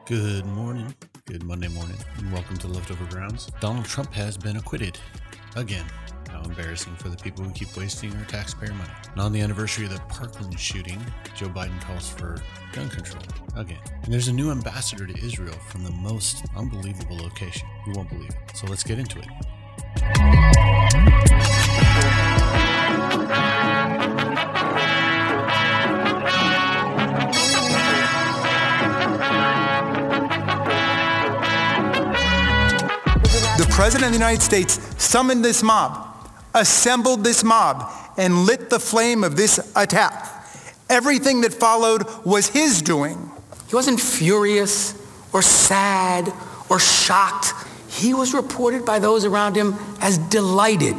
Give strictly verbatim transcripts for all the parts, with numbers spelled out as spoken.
Good morning, good Monday morning, and welcome to Leftover Grounds. Donald Trump has been acquitted. Again. How embarrassing for the people who keep wasting our taxpayer money. And on the anniversary of the Parkland shooting, Joe Biden calls for gun control. Again. And there's a new ambassador to Israel from the most unbelievable location. You won't believe it. So let's get into it. The President of the United States summoned this mob, assembled this mob, and lit the flame of this attack. Everything that followed was his doing. He wasn't furious or sad or shocked. He was reported by those around him as delighted.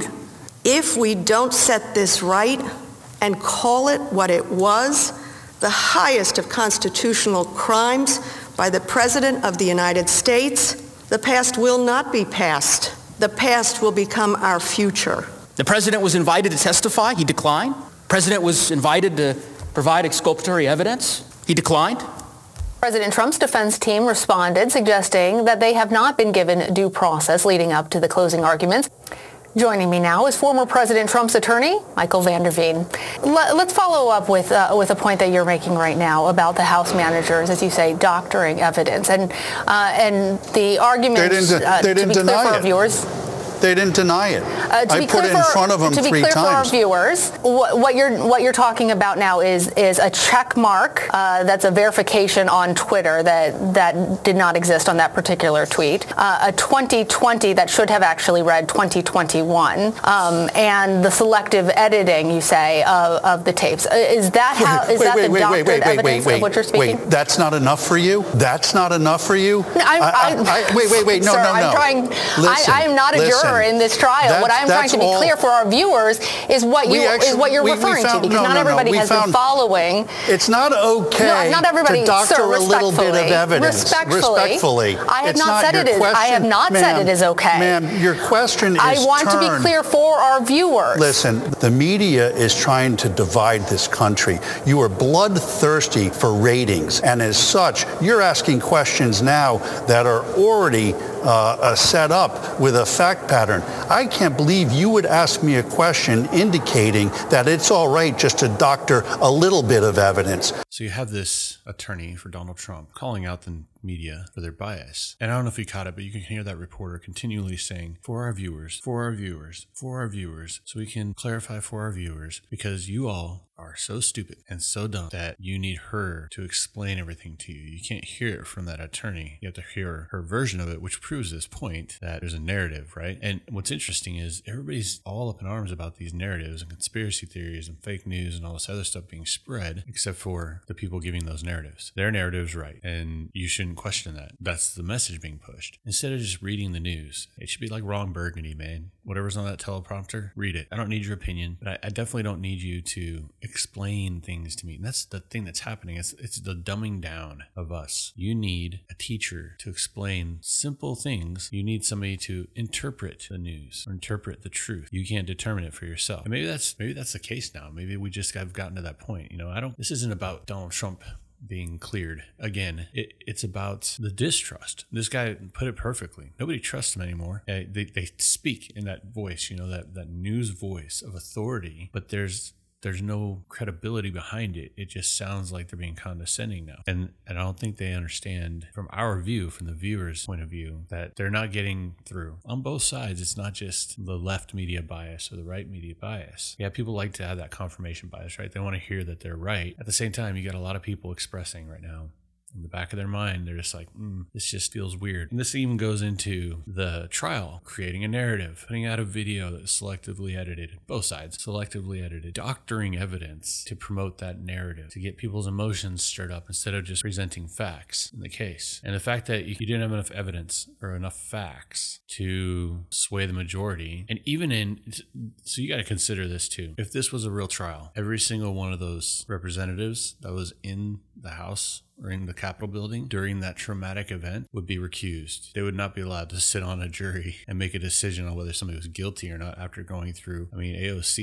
If we don't set this right and call it what it was, the highest of constitutional crimes by the President of the United States, the past will not be past. The past will become our future. The president was invited to testify. He declined. The president was invited to provide exculpatory evidence. He declined. President Trump's defense team responded, suggesting that they have not been given due process leading up to the closing arguments. Joining me now is former President Trump's attorney, Michael van der Veen. Let's follow up with uh, with a point that you're making right now about the House managers, as you say, doctoring evidence, and uh, and the arguments. They didn't, uh, they didn't to be deny clear for our it. viewers. They didn't deny it. Uh, I put it in for, front of them to be three clear times. For our viewers, what, what you're what you're talking about now is is a check mark. Uh, that's a verification on Twitter that that did not exist on that particular tweet. Uh, a twenty twenty that should have actually read twenty twenty-one, um, and the selective editing, you say, of, of the tapes. Uh, is that how? Is wait, that wait, the wait, doctored wait, wait, evidence wait, of what you're speaking? Wait, that's not enough for you? That's not enough for you? No, I, I, I, I, wait, wait, wait, no, sir, no, no. I'm trying. Listen, I, I'm not a listen. juror in this trial. That's, what I'm trying to be all, clear for our viewers is what you actually, is what you're we, referring we found, to, because no, not no, everybody no, has found, been following. It's not okay no, not everybody, to doctor sir, a little bit of evidence. Respectfully, respectfully. I have it's not, not said it is. question, I have not said it is okay. Ma'am, your question is I want turned. to be clear for our viewers. Listen, the media is trying to divide this country. You are bloodthirsty for ratings, and as such, you're asking questions now that are already uh, uh, set up with a fact pattern. I can't believe you would ask me a question indicating that it's all right just to doctor a little bit of evidence. So you have this attorney for Donald Trump calling out the media for their bias. And I don't know if you caught it, but you can hear that reporter continually saying, for our viewers, for our viewers, for our viewers, so we can clarify for our viewers, because you all are so stupid and so dumb that you need her to explain everything to you. You can't hear it from that attorney. You have to hear her version of it, which proves this point that there's a narrative, right? And what's interesting is everybody's all up in arms about these narratives and conspiracy theories and fake news and all this other stuff being spread, except for the people giving those narratives. Their narrative's right, and you shouldn't question that. That's the message being pushed. Instead of just reading the news, it should be like Ron Burgundy, man. Whatever's on that teleprompter, read it. I don't need your opinion, but I, I definitely don't need you to explain things to me. And that's the thing that's happening. It's, it's the dumbing down of us. You need a teacher to explain simple things. You need somebody to interpret the news or interpret the truth. You can't determine it for yourself. And maybe that's maybe that's the case now. Maybe we just have gotten to that point. You know, I don't. This isn't about Donald Trump being cleared. Again, it, it's about the distrust. This guy put it perfectly. Nobody trusts him anymore. Uh, they, they speak in that voice, you know, that, that news voice of authority, but there's there's no credibility behind it. It just sounds like they're being condescending now. And, and I don't think they understand from our view, from the viewer's point of view, that they're not getting through. On both sides, it's not just the left media bias or the right media bias. Yeah, people like to have that confirmation bias, right? They want to hear that they're right. At the same time, you got a lot of people expressing right now, in the back of their mind, they're just like, mm, this just feels weird. And this even goes into the trial, creating a narrative, putting out a video that's selectively edited, both sides, selectively edited, doctoring evidence to promote that narrative, to get people's emotions stirred up instead of just presenting facts in the case. And the fact that you didn't have enough evidence or enough facts to sway the majority, and even in, so you got to consider this too. If this was a real trial, every single one of those representatives that was in the House or in the Capitol building during that traumatic event would be recused. They would not be allowed to sit on a jury and make a decision on whether somebody was guilty or not after going through, I mean, A O C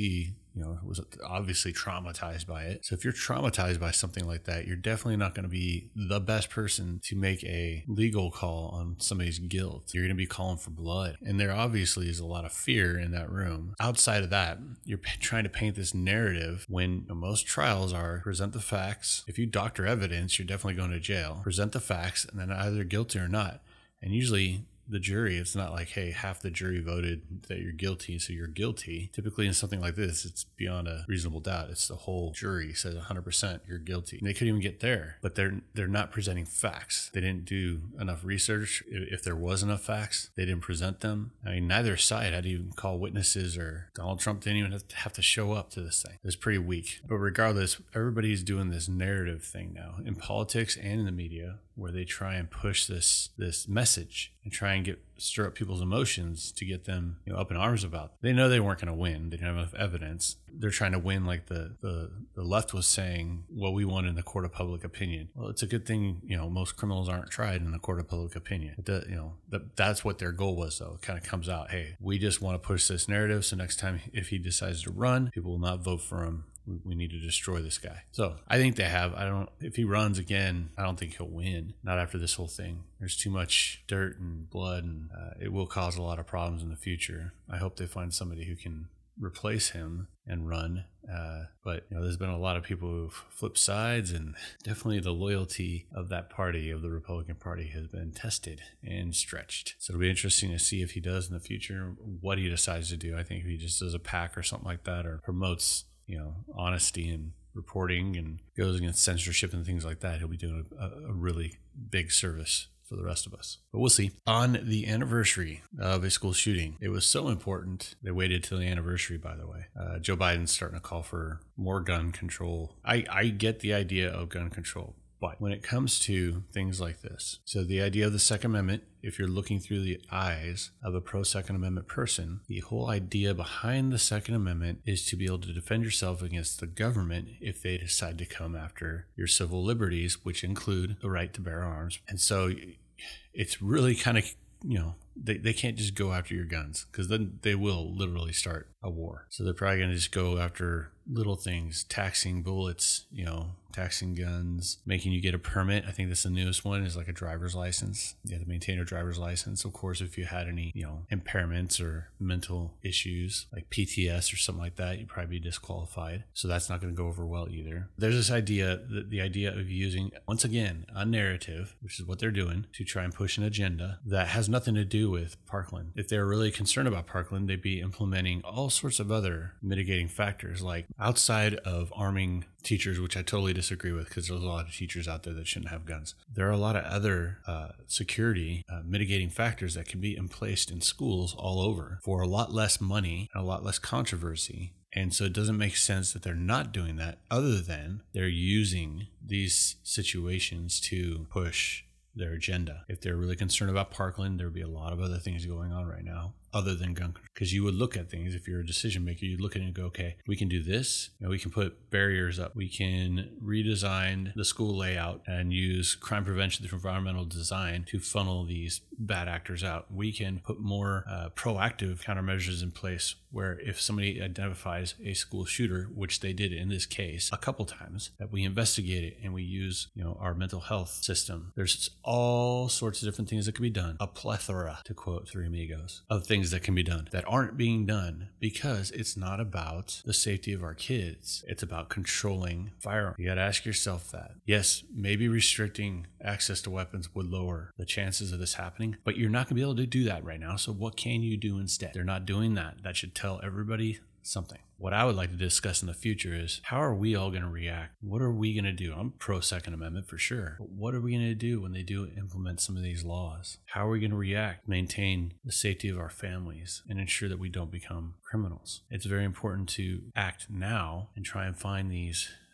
you know, was obviously traumatized by it. So if you're traumatized by something like that, you're definitely not going to be the best person to make a legal call on somebody's guilt. You're going to be calling for blood. And there obviously is a lot of fear in that room. Outside of that, you're p- trying to paint this narrative when most trials are present the facts. If you doctor evidence, you're definitely going to jail. Present the facts and then either guilty or not. And usually the jury, it's not like, hey, half the jury voted that you're guilty, so you're guilty. Typically in something like this, it's beyond a reasonable doubt. It's the whole jury says one hundred percent you're guilty. And they couldn't even get there, but they're they're not presenting facts. They didn't do enough research. If there was enough facts, they didn't present them. I mean, neither side had to even call witnesses, or Donald Trump didn't even have to show up to this thing. It was pretty weak. But regardless, everybody's doing this narrative thing now in politics and in the media, where they try and push this this message and try and get stir up people's emotions to get them, you know, up in arms about it. They know they weren't going to win. They didn't have enough evidence. They're trying to win like the, the the left was saying, what we want in the court of public opinion. Well, it's a good thing, you know, most criminals aren't tried in the court of public opinion. It does, you know, that, that's what their goal was, though. It kind of comes out, hey, we just want to push this narrative, so next time if he decides to run, people will not vote for him. We need to destroy this guy. So I think they have. I don't, if he runs again, I don't think he'll win. Not after this whole thing. There's too much dirt and blood, and uh, it will cause a lot of problems in the future. I hope they find somebody who can replace him and run. Uh, but you know, there's been a lot of people who've flipped sides, and definitely the loyalty of that party, of the Republican Party, has been tested and stretched. So it'll be interesting to see if he does in the future, what he decides to do. I think if he just does a PAC or something like that, or promotes, you know, honesty and reporting and goes against censorship and things like that, he'll be doing a, a really big service for the rest of us. But we'll see. On the anniversary of a school shooting, it was so important. They waited till the anniversary, by the way. Uh, Joe Biden's starting to call for more gun control. I, I get the idea of gun control. But when it comes to things like this, so the idea of the Second Amendment, if you're looking through the eyes of a pro-Second Amendment person, the whole idea behind the Second Amendment is to be able to defend yourself against the government if they decide to come after your civil liberties, which include the right to bear arms. And so it's really kind of, you know, they, they can't just go after your guns, because then they will literally start a war. So they're probably going to just go after little things, taxing bullets, you know, taxing guns, making you get a permit. I think that's the newest one, is like a driver's license. You have to maintain a driver's license. Of course, if you had any, you know, impairments or mental issues like P T S or something like that, you'd probably be disqualified. So that's not going to go over well either. There's this idea, the, the idea of using, once again, a narrative, which is what they're doing, to try and push an agenda that has nothing to do with Parkland. If they're really concerned about Parkland, they'd be implementing all sorts of other mitigating factors, like outside of arming teachers, which I totally disagree with, because there's a lot of teachers out there that shouldn't have guns. There are a lot of other uh, security uh, mitigating factors that can be placed in schools all over for a lot less money and a lot less controversy. And so it doesn't make sense that they're not doing that, other than they're using these situations to push their agenda. If they're really concerned about Parkland, there would be a lot of other things going on right now other than gun control. Because you would look at things, if you're a decision maker, you'd look at it and go, okay, we can do this. You know, we can put barriers up. We can redesign the school layout and use crime prevention through environmental design to funnel these bad actors out. We can put more uh, proactive countermeasures in place, where if somebody identifies a school shooter, which they did in this case a couple times, that we investigate it and we use, you know, our mental health system. There's all sorts of different things that can be done. A plethora, to quote Three Amigos, of things that can be done that aren't being done, because it's not about the safety of our kids. It's about controlling firearms. You got to ask yourself that. Yes, maybe restricting access to weapons would lower the chances of this happening, but you're not going to be able to do that right now. So what can you do instead? They're not doing that. That should tell everybody something. What I would like to discuss in the future is, how are we all going to react? What are we going to do? I'm pro Second Amendment for sure. But what are we going to do when they do implement some of these laws? How are we going to react, maintain the safety of our families, and ensure that we don't become criminals? It's very important to act now and try and find these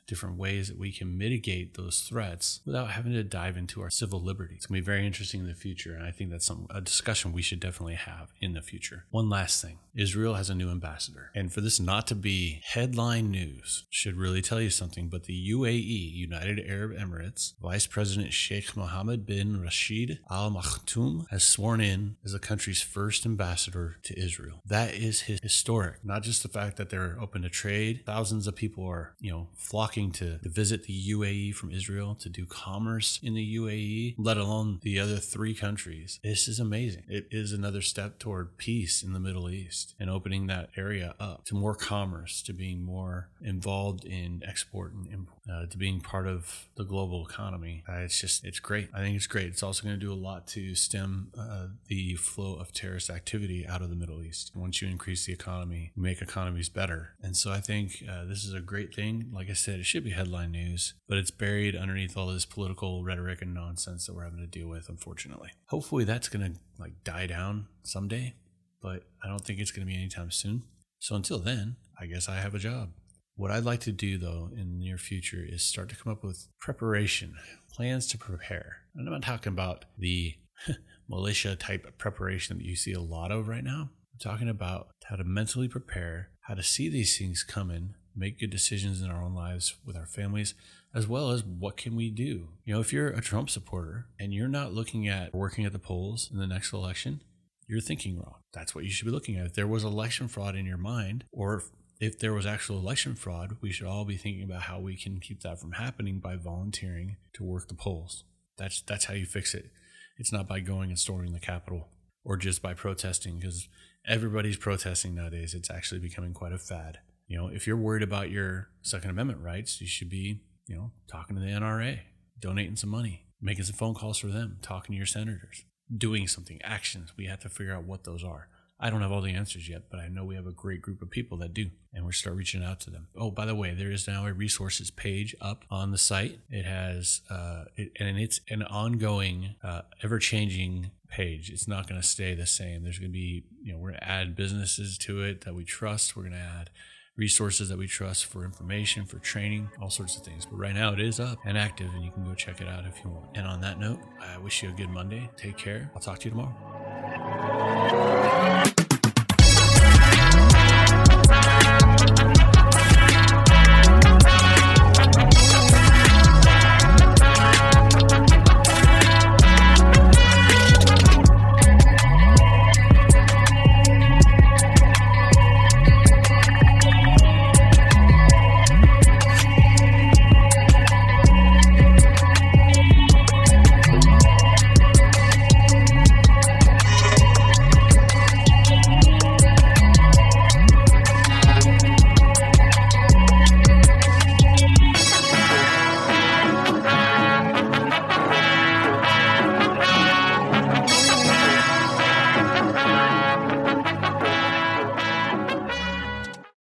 different ways that we can mitigate those threats without having to dive into our civil liberties. It's going to be very interesting in the future, and I think that's some, a discussion we should definitely have in the future. One last thing. Israel has a new ambassador. And for this not to be headline news, should really tell you something, but the U A E, United Arab Emirates, Vice President Sheikh Mohammed bin Rashid Al Maktoum has sworn in as the country's first ambassador to Israel. That is historic. Not just the fact that they're open to trade. Thousands of people are, you know, flocking to, to visit the U A E from Israel, to do commerce in the U A E, let alone the other three countries. This is amazing. It is another step toward peace in the Middle East and opening that area up to more commerce, to being more involved in export and import, uh, to being part of the global economy. Uh, it's just, it's great. I think it's great. It's also going to do a lot to stem uh, the flow of terrorist activity out of the Middle East. Once you increase the economy, you make economies better. And so I think uh, this is a great thing. Like I said, it should be headline news, but it's buried underneath all this political rhetoric and nonsense that we're having to deal with, unfortunately. Hopefully that's going to like die down someday, but I don't think it's going to be anytime soon. So until then, I guess I have a job. What I'd like to do, though, in the near future is start to come up with preparation, plans to prepare. And I'm not talking about the militia type preparation that you see a lot of right now. I'm talking about how to mentally prepare, how to see these things coming, make good decisions in our own lives with our families, as well as what can we do? You know, if you're a Trump supporter and you're not looking at working at the polls in the next election, you're thinking wrong. That's what you should be looking at. If there was election fraud in your mind, or if, if there was actual election fraud, we should all be thinking about how we can keep that from happening by volunteering to work the polls. That's that's how you fix it. It's not by going and storming the Capitol or just by protesting, because everybody's protesting nowadays. It's actually becoming quite a fad. You know, if you're worried about your Second Amendment rights, you should be, you know, talking to the N R A, donating some money, making some phone calls for them, talking to your senators, doing something, actions. We have to figure out what those are. I don't have all the answers yet, but I know we have a great group of people that do, and we'll start reaching out to them. Oh, by the way, there is now a resources page up on the site. It has, uh, it, and it's an ongoing, uh, ever-changing page. It's not going to stay the same. There's going to be, you know, we're going to add businesses to it that we trust. We're going to add resources that we trust for information, for training, all sorts of things. But right now it is up and active, and you can go check it out if you want. And on that note, I wish you a good Monday. Take care. I'll talk to you tomorrow.